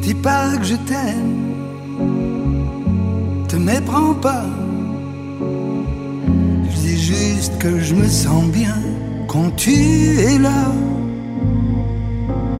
dis pas que je t'aime, te méprends pas. Je dis juste que je me sens bien quand tu es là.